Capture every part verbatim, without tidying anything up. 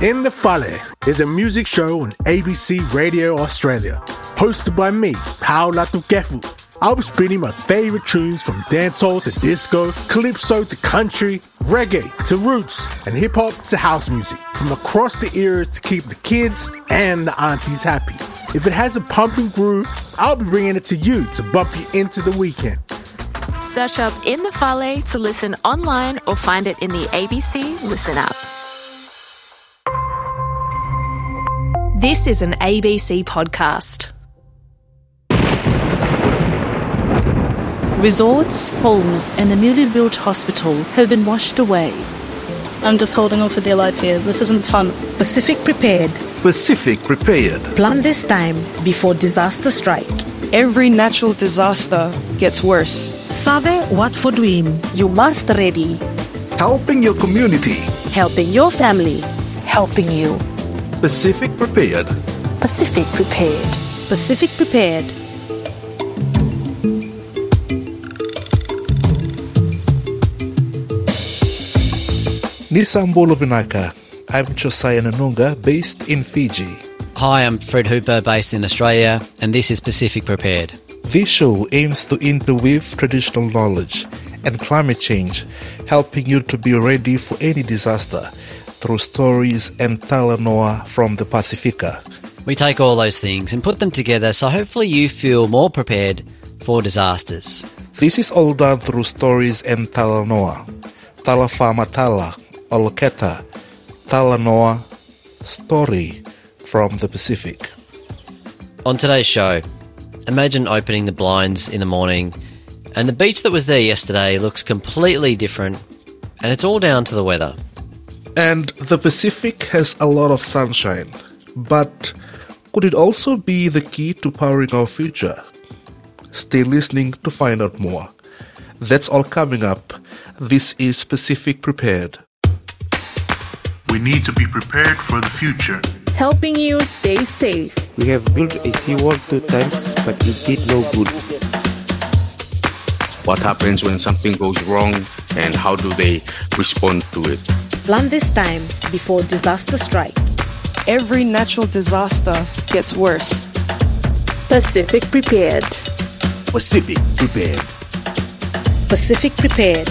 In the Fale is a music show on A B C Radio Australia, hosted by me, Paula Tukefu. I'll be spinning my favourite tunes from dancehall to disco, calypso to country, reggae to roots, and hip-hop to house music, from across the eras to keep the kids and the aunties happy. If it has a pumping groove, I'll be bringing it to you to bump you into the weekend. Search up In the Fale to listen online or find it in the A B C Listen app. This is an A B C podcast. Resorts, homes and a newly built hospital have been washed away. I'm just holding on for dear life here. This isn't fun. Pacific Prepared. Pacific Prepared. Plan this time before disaster strike. Every natural disaster gets worse. Save what for dream. You must ready. Helping your community. Helping your family. Helping you. Pacific Prepared. Pacific Prepared. Pacific Prepared. Nisambolo Binaka. I'm Josiah Nanunga, based in Fiji. Hi, I'm Fred Hooper, based in Australia, and this is Pacific Prepared. This show aims to interweave traditional knowledge and climate change, helping you to be ready for any disaster through stories and talanoa from the Pacifica. We take all those things and put them together so hopefully you feel more prepared for disasters. This is all done through stories and talanoa. Talafama Tala, Oloketa, Talanoa, story from the Pacific. On today's show, imagine opening the blinds in the morning and the beach that was there yesterday looks completely different, and it's all down to the weather. And the Pacific has a lot of sunshine, but could it also be the key to powering our future? Stay listening to find out more. That's all coming up. This is Pacific Prepared. We need to be prepared for the future. Helping you stay safe. We have built a seawall two times, but it did no good. What happens when something goes wrong and how do they respond to it? Plan this time before disaster strike. Every natural disaster gets worse. Pacific Prepared. Pacific Prepared. Pacific Prepared.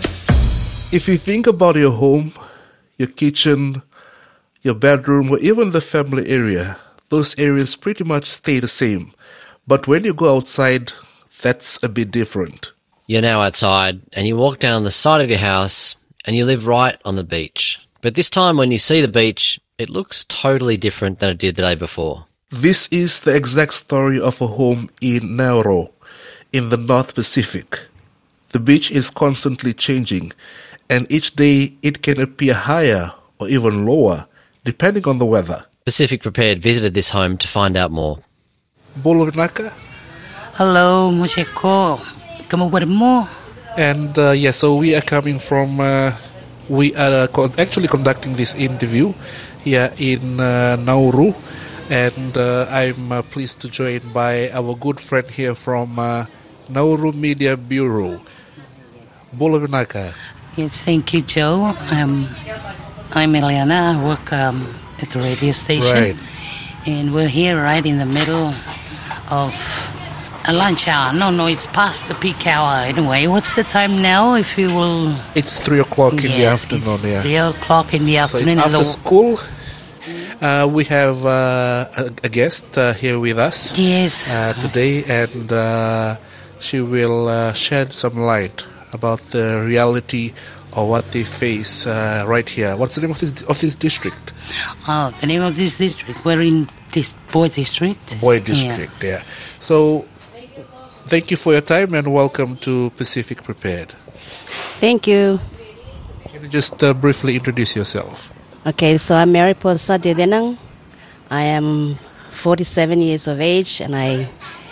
If you think about your home, your kitchen, your bedroom, or even the family area, those areas pretty much stay the same. But when you go outside, that's a bit different. You're now outside and you walk down the side of your house and you live right on the beach. But this time when you see the beach, it looks totally different than it did the day before. This is the exact story of a home in Nauru, in the North Pacific. The beach is constantly changing, and each day it can appear higher or even lower, depending on the weather. Pacific Prepared visited this home to find out more. Bolonaka? Hello, Museko. Kamu And uh, yeah, so we are coming from, uh, we are uh, con- actually conducting this interview here in uh, Nauru, and uh, I'm uh, pleased to join by our good friend here from uh, Nauru Media Bureau. Bolonaka. Yes, thank you, Joe. Um, I'm Eliana. I work um, at the radio station. Right. And we're here right in the middle of a lunch hour. No, no, it's past the peak hour. Anyway, what's the time now, if you will? It's three o'clock in yes, the afternoon, it's yeah. three o'clock in the so afternoon. So it's after the... school. Uh, we have uh, a, a guest uh, here with us yes. uh, today, and uh, she will uh, shed some light about the reality of what they face uh, right here. What's the name of this of this district? Oh, the name of this district. We're in this Boy District. Boy District, yeah. yeah. So, thank you for your time and welcome to Pacific Prepared. Thank you. Can you just uh, briefly introduce yourself? Okay, so I'm Mary Ponsa Dedenang. I am forty-seven years of age, and I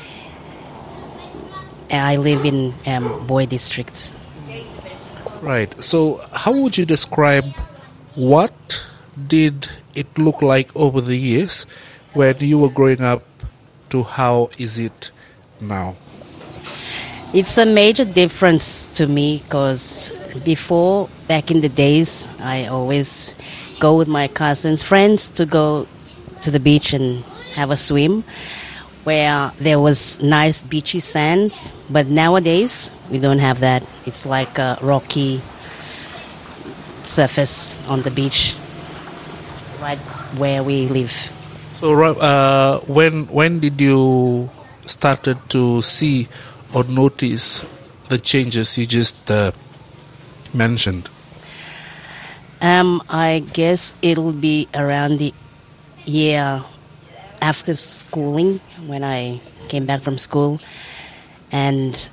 I live in um, Boy District. Right. So, how would you describe what did it look like over the years when you were growing up to how is it now? It's a major difference to me because before, back in the days, I always go with my cousins, friends to go to the beach and have a swim, where there was nice beachy sands. But nowadays we don't have that. It's like a rocky surface on the beach, right where we live. So, uh, when when did you started to see or notice the changes you just uh, mentioned? Um, I guess it'll be around the year after schooling, when I came back from school, and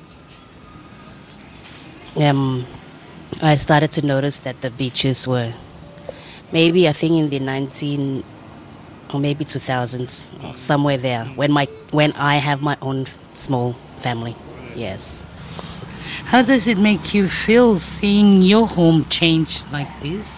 um, I started to notice that the beaches were maybe, I think, in the nineteen or maybe two thousands, somewhere there, when my when I have my own small family. Yes. How does it make you feel seeing your home change like this?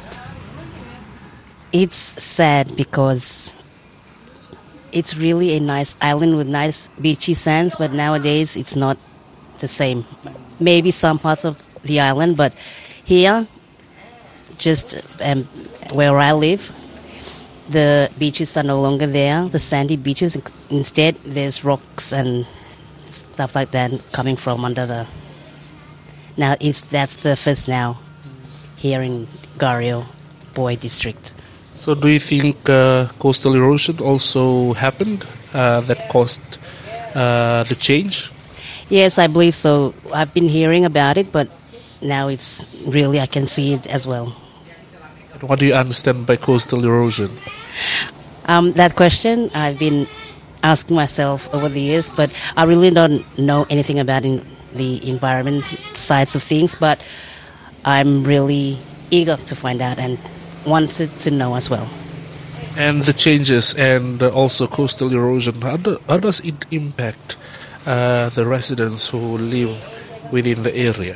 It's sad because it's really a nice island with nice beachy sands, but nowadays it's not the same. Maybe some parts of the island, but here, just um, where I live, the beaches are no longer there, the sandy beaches. Instead, there's rocks and stuff like that coming from under the... Now, it's that's the first now here in Gario Boy district. So do you think uh, coastal erosion also happened uh, that caused uh, the change? Yes, I believe so. I've been hearing about it, but now it's really, I can see it as well. What do you understand by coastal erosion? Um, that question I've been asking myself over the years, but I really don't know anything about in the environment sides of things, but I'm really eager to find out and wanted to know as well. And the changes and also coastal erosion, how, do, how does it impact uh, the residents who live within the area?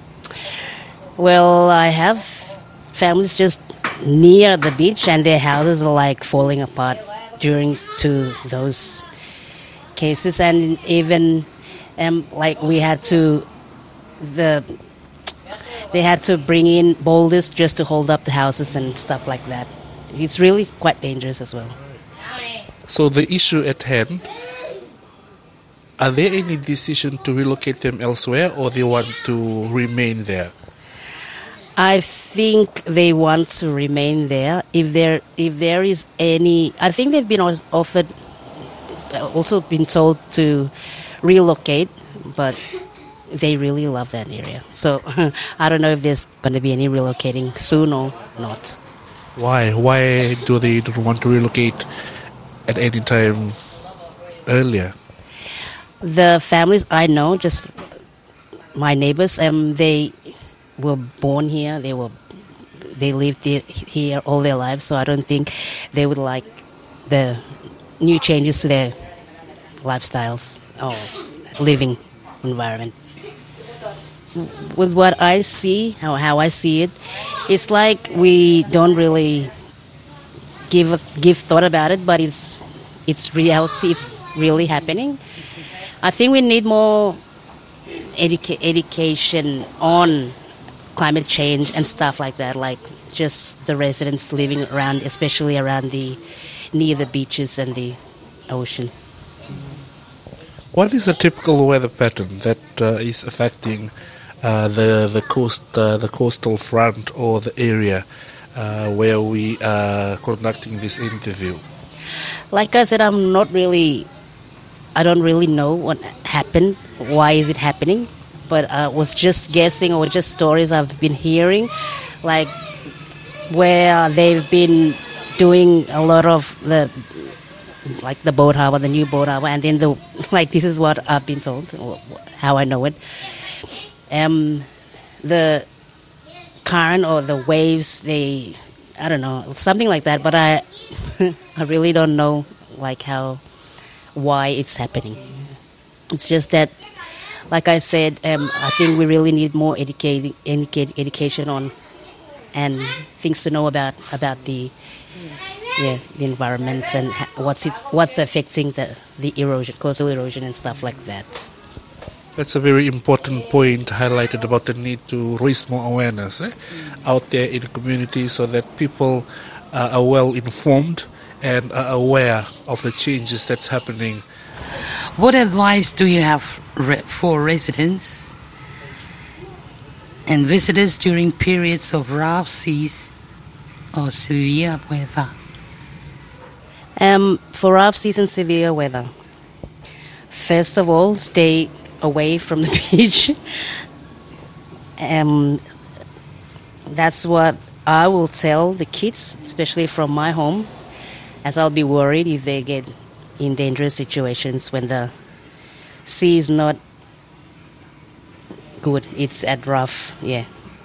Well, I have families just near the beach, and their houses are like falling apart during to those cases, and even um, like we had to the they had to bring in boulders just to hold up the houses and stuff like that. It's really quite dangerous as well. So the issue at hand, are there any decision to relocate them elsewhere, or they want to remain there? I think they want to remain there. If there, if there is any, I think they've been offered, also been told to relocate, but they really love that area. So I don't know if there's going to be any relocating soon or not. Why? Why do they don't want to relocate at any time earlier? The families I know, just my neighbors, um, they were born here. They were, they lived here all their lives. So I don't think they would like the new changes to their lifestyles or living environment. With what I see, how how I see it, it's like we don't really give a, give thought about it, but it's it's reality. It's really happening. I think we need more educa- education on climate change and stuff like that, like just the residents living around, especially around the near the beaches and the ocean. What is a typical weather pattern that uh, is affecting uh, the the coast, uh, the coastal front, or the area uh, where we are conducting this interview? Like I said, I'm not really, I don't really know what happened. Why is it happening? But I was just guessing, or just stories I've been hearing, like where they've been doing a lot of the, like the boat harbor, the new boat harbor, and then the, like this is what I've been told, how I know it. Um, the current or the waves, they, I don't know, something like that. But I, I really don't know, like how, why it's happening. It's just that, like I said, um, I think we really need more educating, educate, education on, and things to know about about the, yeah, the environments and what's it, what's affecting the the erosion, coastal erosion, and stuff like that. That's a very important point highlighted about the need to raise more awareness eh, out there in the community so that people uh, are well informed and are aware of the changes that's happening. What advice do you have re- for residents and visitors during periods of rough seas or severe weather? Um, for rough seas and severe weather, first of all, stay away from the beach. Um, that's what I will tell the kids, especially from my home, as I'll be worried if they get in dangerous situations when the sea is not good. It's at rough, yeah.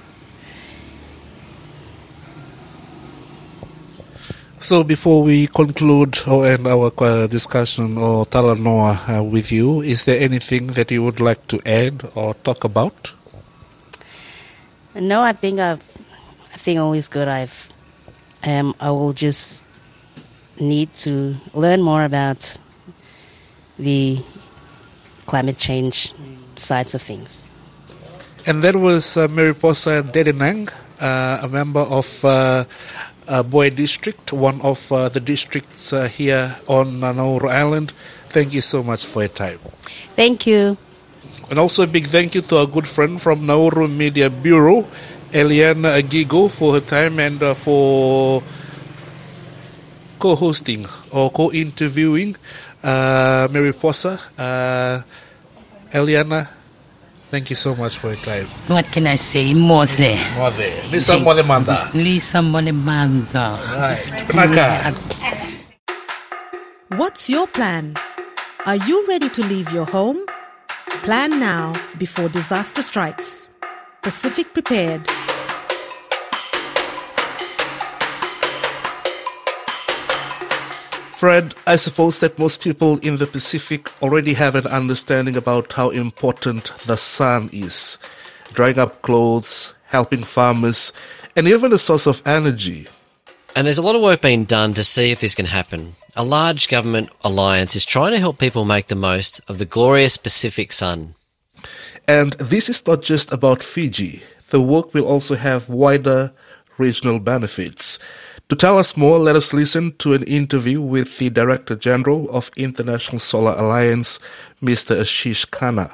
So before we conclude or end our uh, discussion or talanoa uh, with you, is there anything that you would like to add or talk about? No, I think I've, I think all is good. I've, um, I will just need to learn more about the climate change sides of things. And that was uh, Mariposa Dedenang, uh, a member of uh, uh, Boy District, one of uh, the districts uh, here on uh, Nauru Island. Thank you so much for your time. Thank you. And also a big thank you to our good friend from Nauru Media Bureau, Eliana Agigo, for her time and uh, for co-hosting or co-interviewing uh, Mariposa. Uh, Eliana, thank you so much for your time. What can I say? More there. More there. Lisa Molemanda. Lisa Molemanda. Right. Penaka. What's your plan? Are you ready to leave your home? Plan now before disaster strikes. Pacific Prepared. Fred, I suppose that most people in the Pacific already have an understanding about how important the sun is. Drying up clothes, helping farmers, and even a source of energy. And there's a lot of work being done to see if this can happen. A large government alliance is trying to help people make the most of the glorious Pacific sun. And this is not just about Fiji. The work will also have wider regional benefits. To tell us more, let us listen to an interview with the Director General of International Solar Alliance, Mister Ashish Khanna.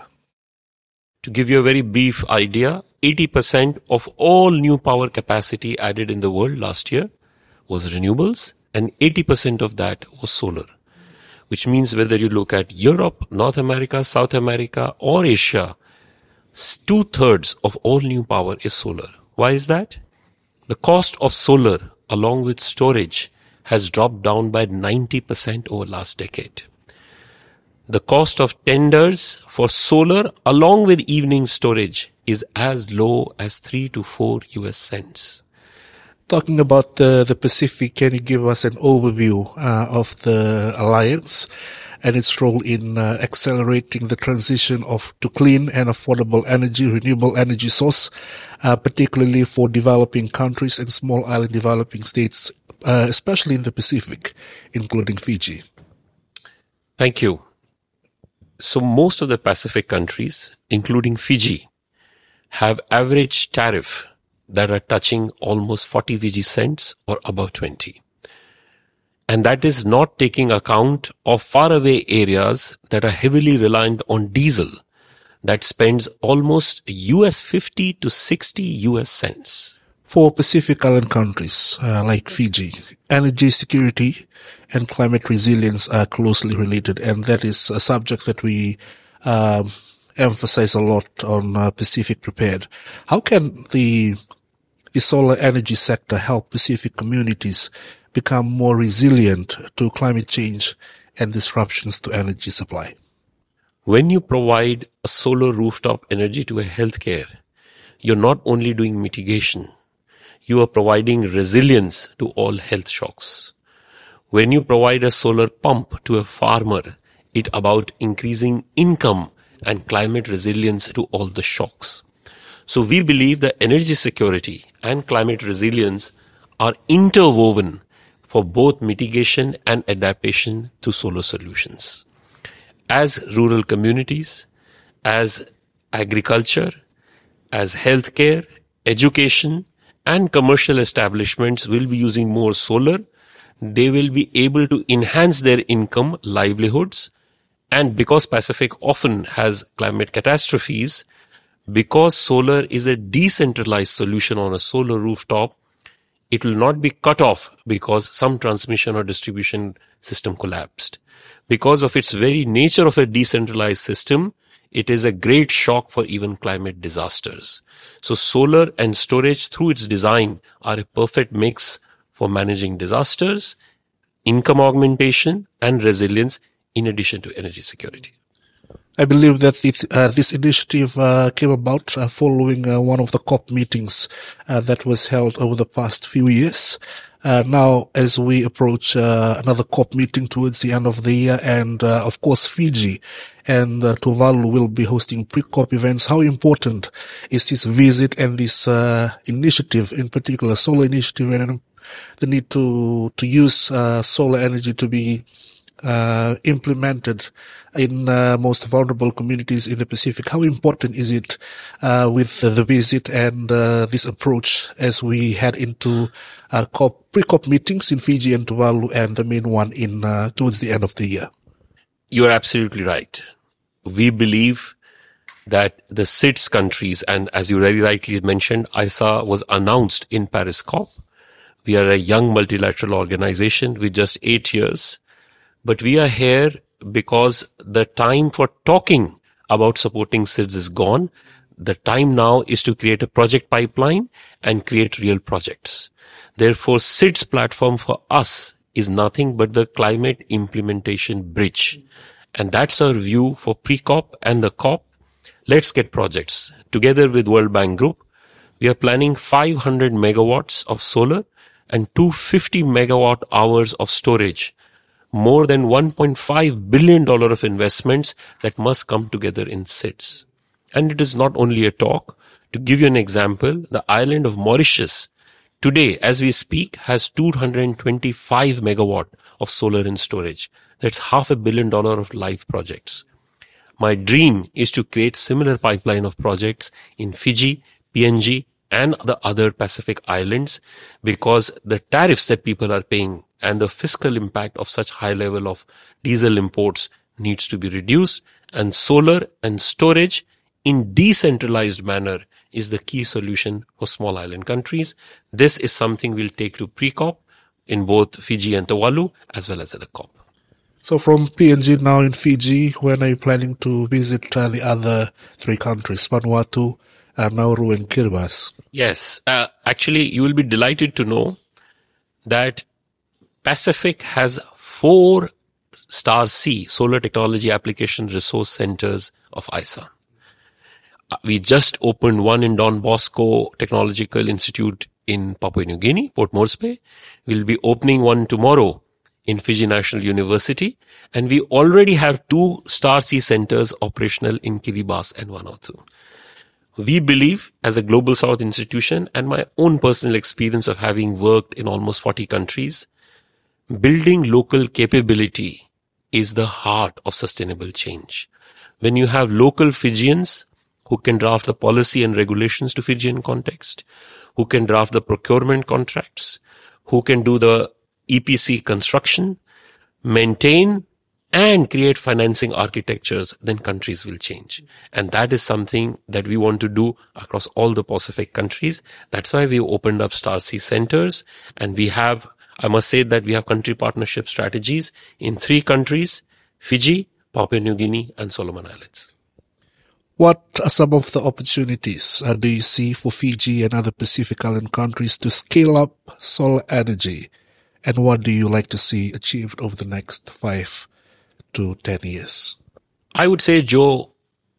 To give you a very brief idea, eighty percent of all new power capacity added in the world last year was renewables, and eighty percent of that was solar. Which means whether you look at Europe, North America, South America, or Asia, two-thirds of all new power is solar. Why is that? The cost of solar along with storage has dropped down by ninety percent over last decade. The cost of tenders for solar along with evening storage is as low as three to four U S cents. Talking about the, the Pacific, can you give us an overview uh, of the alliance and its role in uh, accelerating the transition of to clean and affordable energy, renewable energy source, uh, particularly for developing countries and small island developing states, uh, especially in the Pacific, including Fiji? Thank you. So most of the Pacific countries, including Fiji, have average tariff that are touching almost forty Fiji cents or above twenty. And that is not taking account of faraway areas that are heavily reliant on diesel that spends almost U S fifty to sixty U S cents. For Pacific Island countries uh, like Fiji, energy security and climate resilience are closely related, and that is a subject that we um, emphasize a lot on uh, Pacific Prepared. How can the the solar energy sector help Pacific communities become more resilient to climate change and disruptions to energy supply? When you provide a solar rooftop energy to a healthcare, you're not only doing mitigation, you are providing resilience to all health shocks. When you provide a solar pump to a farmer, it's about increasing income and climate resilience to all the shocks. So we believe that energy security and climate resilience are interwoven for both mitigation and adaptation to solar solutions. As rural communities, as agriculture, as healthcare, education, and commercial establishments will be using more solar, they will be able to enhance their income, livelihoods. And because Pacific often has climate catastrophes, because solar is a decentralized solution on a solar rooftop, it will not be cut off because some transmission or distribution system collapsed. Because of its very nature of a decentralized system, it is a great shock for even climate disasters. So solar and storage through its design are a perfect mix for managing disasters, income augmentation, and resilience, in addition to energy security. I believe that it, uh, this initiative uh, came about uh, following uh, one of the COP meetings uh, that was held over the past few years. Uh, now, as we approach uh, another COP meeting towards the end of the year, and uh, of course Fiji and uh, Tuvalu will be hosting pre-COP events, how important is this visit and this uh, initiative, in particular solar initiative, and the need to to use uh, solar energy to be Uh, implemented in uh, most vulnerable communities in the Pacific? How important is it uh, with uh, the visit and uh, this approach as we head into uh, COP, pre-COP meetings in Fiji and Tuvalu, and the main one in uh, towards the end of the year? You are absolutely right. We believe that the S I D S countries, and as you very rightly mentioned, I S A was announced in Paris COP. We are a young multilateral organization with just eight years. But we are here because the time for talking about supporting S I D S is gone. The time now is to create a project pipeline and create real projects. Therefore, S I D S platform for us is nothing but the climate implementation bridge. And that's our view for pre-COP and the COP. Let's get projects. Together with World Bank Group, we are planning five hundred megawatts of solar and two hundred fifty megawatt hours of storage. More than one point five billion dollars of investments that must come together in S I D S. And it is not only a talk. To give you an example, the island of Mauritius today, as we speak, has two hundred twenty-five megawatt of solar and storage. That's half a billion dollar of live projects. My dream is to create similar pipeline of projects in Fiji, P N G, and the other Pacific islands, because the tariffs that people are paying and the fiscal impact of such high level of diesel imports needs to be reduced, and solar and storage in decentralized manner is the key solution for small island countries. This is something we'll take to pre-COP in both Fiji and Tuvalu as well as at the COP. So from P N G now in Fiji, when are you planning to visit uh, the other three countries, Vanuatu, uh, Nauru and Kiribati? Yes, uh, actually you will be delighted to know that Pacific has four Star C, Solar Technology Application Resource Centers of I S A. Uh, we just opened one in Don Bosco Technological Institute in Papua New Guinea, Port Moresby. We'll be opening one tomorrow in Fiji National University. And we already have two Star C centers operational in Kiribati and Vanuatu. We believe, as a Global South institution and my own personal experience of having worked in almost forty countries, building local capability is the heart of sustainable change. When you have local Fijians who can draft the policy and regulations to Fijian context, who can draft the procurement contracts, who can do the E P C construction, maintain and create financing architectures, then countries will change. And that is something that we want to do across all the Pacific countries. That's why we opened up Star C centers, and we have, I must say that we have country partnership strategies in three countries, Fiji, Papua New Guinea, and Solomon Islands. What are some of the opportunities uh, do you see for Fiji and other Pacific Island countries to scale up solar energy? And what do you like to see achieved over the next five to ten years? I would say, Joe,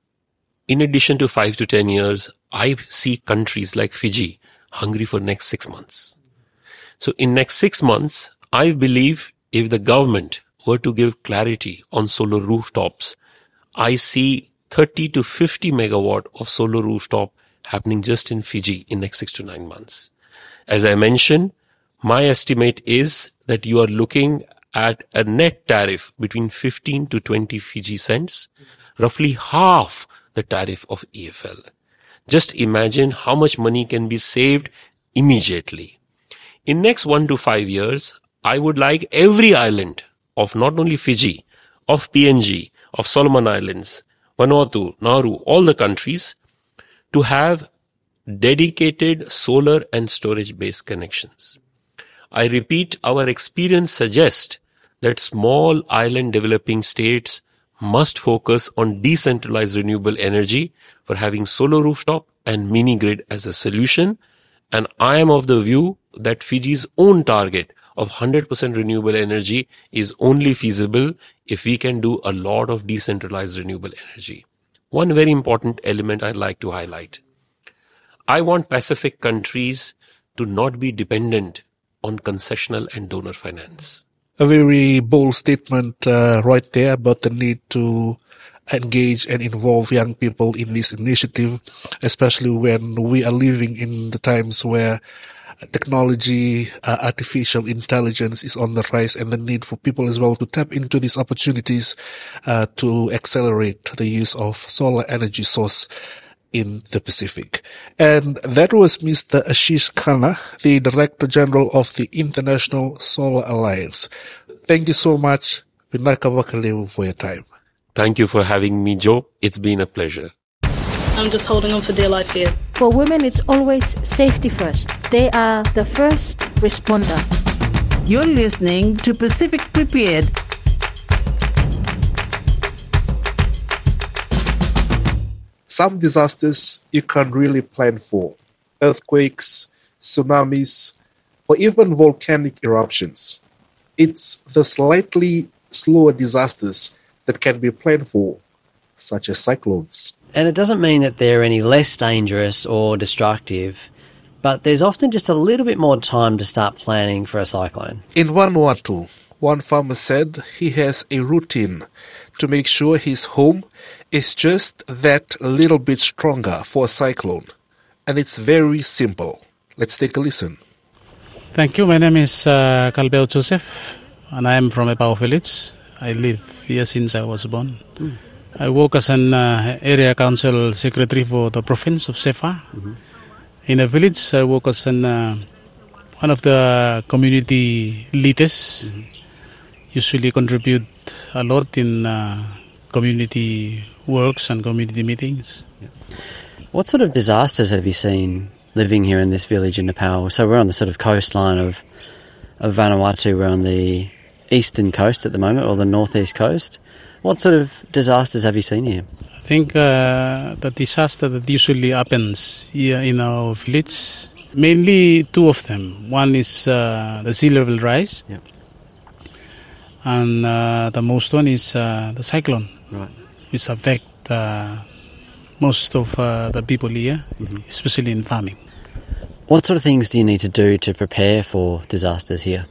in addition to five to ten years, I see countries like Fiji hungry for next six months. So in next six months, I believe if the government were to give clarity on solar rooftops, I see thirty to fifty megawatt of solar rooftop happening just in Fiji in next six to nine months. As I mentioned, my estimate is that you are looking at a net tariff between fifteen to twenty Fiji cents. Roughly half the tariff of E F L. Just imagine how much money can be saved immediately. In next one to five years, I would like every island of not only Fiji, of P N G, of Solomon Islands, Vanuatu, Nauru, all the countries to have dedicated solar and storage based connections. I repeat, our experience suggests that small island developing states must focus on decentralized renewable energy for having solar rooftop and mini grid as a solution. And I am of the view that Fiji's own target of one hundred percent renewable energy is only feasible if we can do a lot of decentralized renewable energy. One very important element I'd like to highlight. I want Pacific countries to not be dependent on concessional and donor finance. A very bold statement uh, right there about the need to engage and involve young people in this initiative, especially when we are living in the times where technology, uh, artificial intelligence is on the rise, and the need for people as well to tap into these opportunities uh, to accelerate the use of solar energy source in the Pacific. And that was Mister Ashish Khanna, the Director General of the International Solar Alliance. Thank you so much, Vinaka Wakalewu, for your time. Thank you for having me, Joe. It's been a pleasure. I'm just holding on for dear life here. For women, it's always safety first. They are the first responder. You're listening to Pacific Prepared. Some disasters you can't really plan for. Earthquakes, tsunamis, or even volcanic eruptions. It's the slightly slower disasters that can be planned for, such as cyclones. And it doesn't mean that they're any less dangerous or destructive, but there's often just a little bit more time to start planning for a cyclone. In Vanuatu, one farmer said he has a routine to make sure his home is just that little bit stronger for a cyclone. And it's very simple. Let's take a listen. Thank you. My name is uh, Kalbeo Joseph, and I am from Epao village. I live here since I was born. Mm. I work as an uh, area council secretary for the province of Sefa. Mm-hmm. In a village, I work as an, uh, one of the community leaders. Mm-hmm. Usually contribute a lot in uh, community works and community meetings. Yeah. What sort of disasters have you seen living here in this village in Nepal? So we're on the sort of coastline of, of Vanuatu. We're on the eastern coast at the moment, or the northeast coast. What sort of disasters have you seen here? I think uh, the disaster that usually happens here in our village, mainly two of them. One is uh, the sea level rise. Yep. And uh, the most one is uh, the cyclone, right, which affect uh, most of uh, the people here, mm-hmm. especially in farming. What sort of things do you need to do to prepare for disasters here?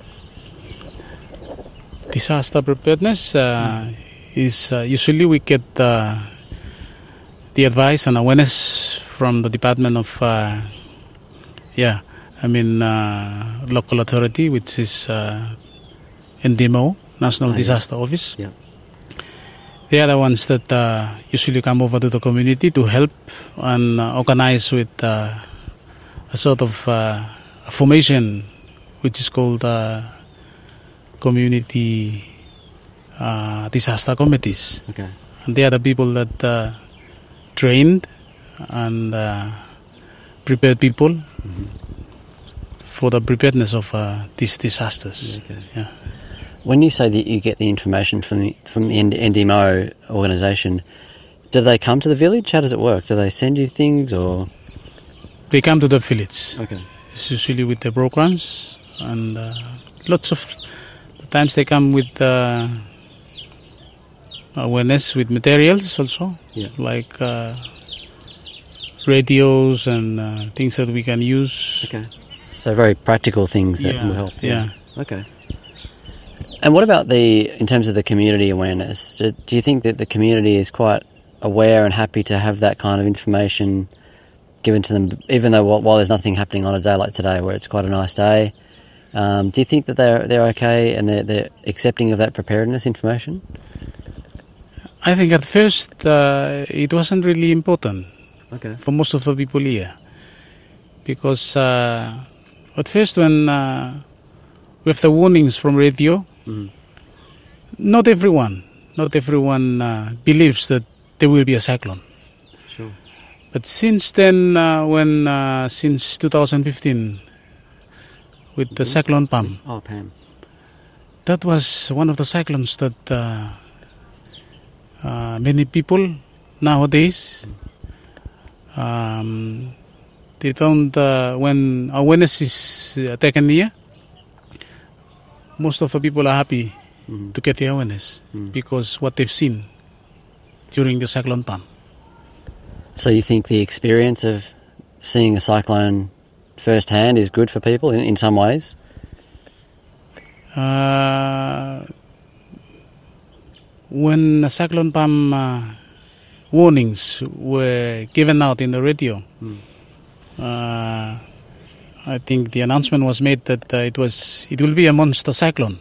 Disaster preparedness uh, mm. is uh, usually we get uh, the advice and awareness from the Department of, uh, yeah, I mean, uh, local authority, which is uh, N D M O, National oh, Disaster yeah. Office. Yeah. They are the ones that uh, usually come over to the community to help and uh, organize with uh, a sort of uh, a formation which is called uh, community uh, disaster committees. Okay. And they are the people that uh, trained and uh, prepared people mm-hmm. for the preparedness of uh, these disasters. Okay. Yeah. When you say that you get the information from the, from the N D M O organisation, do they come to the village? How does it work? Do they send you things or...? They come to the village. Okay. It's usually with the programs, and uh, lots of the times they come with uh, awareness with materials also, yeah. like uh, radios and uh, things that we can use. Okay. So very practical things that yeah. will help. Yeah. yeah. Okay. And what about the, in terms of the community awareness, do, do you think that the community is quite aware and happy to have that kind of information given to them, even though while, while there's nothing happening on a day like today where it's quite a nice day, um, do you think that they're they're okay and they're, they're accepting of that preparedness information? I think at first uh, it wasn't really important okay. for most of the people here. Because uh, at first when uh, with the warnings from radio, mm. not everyone, not everyone uh, believes that there will be a cyclone. Sure. But since then, uh, when uh, since two thousand fifteen, with mm-hmm. the cyclone Pam, oh, Pam, that was one of the cyclones that uh, uh, many people nowadays. Um, They don't, uh, when awareness is uh, taken here, most of the people are happy mm. to get the awareness mm. because what they've seen during the cyclone Pam. So you think the experience of seeing a cyclone firsthand is good for people in, in some ways? Uh, when the cyclone Pam uh, warnings were given out in the radio, mm. Uh, I think the announcement was made that uh, it was it will be a monster cyclone,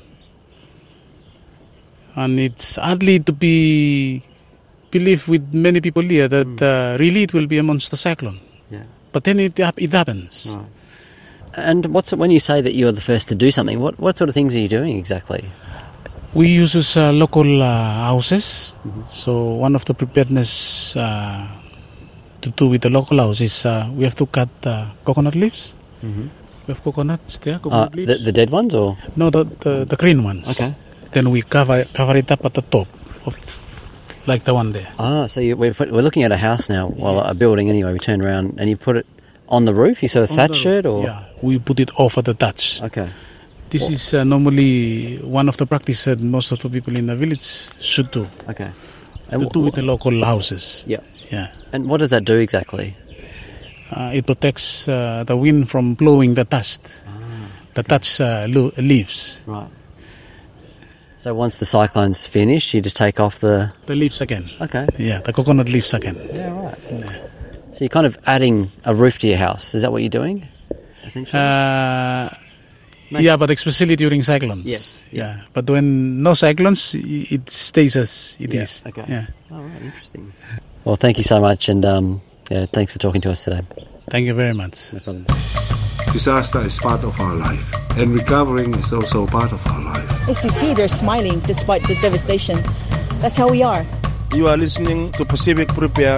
and it's hardly to be believed with many people here that mm. uh, really it will be a monster cyclone. Yeah. But then it it happens. Right. And what's when you say that you're the first to do something? What what sort of things are you doing exactly? We use uh, local uh, houses. Mm-hmm. So one of the preparedness. Uh, to do with the local house is uh, we have to cut uh, coconut leaves. Mm-hmm. We have coconuts there, coconut uh, leaves. The, the dead ones or? No, the, the, the green ones. Okay. Then we cover cover it up at the top, of like the one there. Ah, so you, we're, put, we're looking at a house now, well, a building anyway, we turn around and you put it on the roof, you sort of on thatch it or? Yeah, we put it off at the thatch. Okay. This what? is uh, normally one of the practices that most of the people in the village should do. Okay. And to do with the local houses. Yeah. Yeah. And what does that do exactly? Uh, it protects uh, the wind from blowing the dust, ah, the dust uh, lo- leaves. Right. So once the cyclone's finished, you just take off the... The leaves again. Okay. Yeah, the coconut leaves again. Yeah, right. Yeah. So you're kind of adding a roof to your house. Is that what you're doing, essentially? Uh, yeah, but especially during cyclones. Yes. Yeah. Yeah. But when no cyclones, it stays as it yeah. is. Okay. Yeah. Oh, right. Interesting. Well, thank you so much, and um, yeah, thanks for talking to us today. Thank you very much. No problem. Disaster is part of our life, and recovering is also part of our life. As you see, they're smiling despite the devastation. That's how we are. You are listening to Pacific Prepare.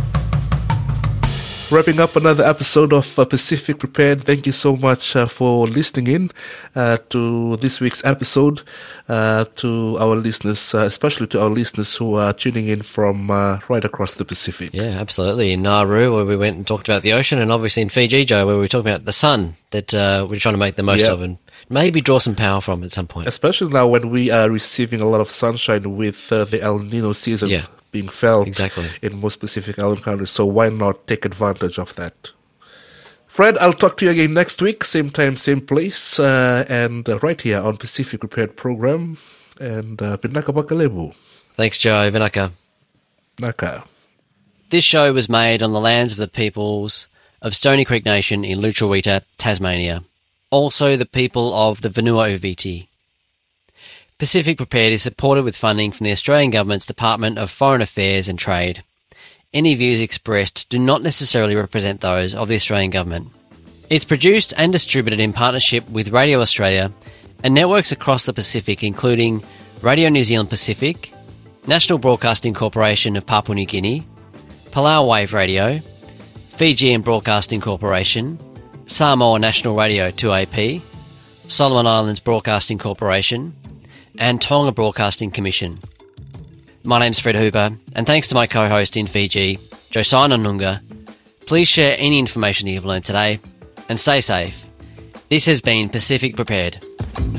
Wrapping up another episode of uh, Pacific Prepared. Thank you so much uh, for listening in uh, to this week's episode, uh, to our listeners, uh, especially to our listeners who are tuning in from uh, right across the Pacific. Yeah, absolutely. In Nauru, where we went and talked about the ocean, and obviously in Fiji, Joe, where we were talking about the sun that uh, we're trying to make the most yeah. of and maybe draw some power from at some point. Especially now when we are receiving a lot of sunshine with uh, the El Nino season. Yeah. Being felt exactly. in most Pacific Island countries, so why not take advantage of that? Fred, I'll talk to you again next week, same time, same place, uh, and uh, right here on Pacific Prepared Program. And uh, Pinaka Bakalebu. Thanks, Joe. Vinaka. Naka. This show was made on the lands of the peoples of Stony Creek Nation in Lutruwita, Tasmania. Also the people of the Vanua-Uviti. Pacific Prepared is supported with funding from the Australian Government's Department of Foreign Affairs and Trade. Any views expressed do not necessarily represent those of the Australian Government. It's produced and distributed in partnership with Radio Australia and networks across the Pacific, including Radio New Zealand Pacific, National Broadcasting Corporation of Papua New Guinea, Palau Wave Radio, Fijian Broadcasting Corporation, Samoa National Radio two A P, Solomon Islands Broadcasting Corporation, and Tonga Broadcasting Commission. My name's Fred Hooper, and thanks to my co-host in Fiji, Josiah Nunga. Please share any information you've learned today, and stay safe. This has been Pacific Prepared.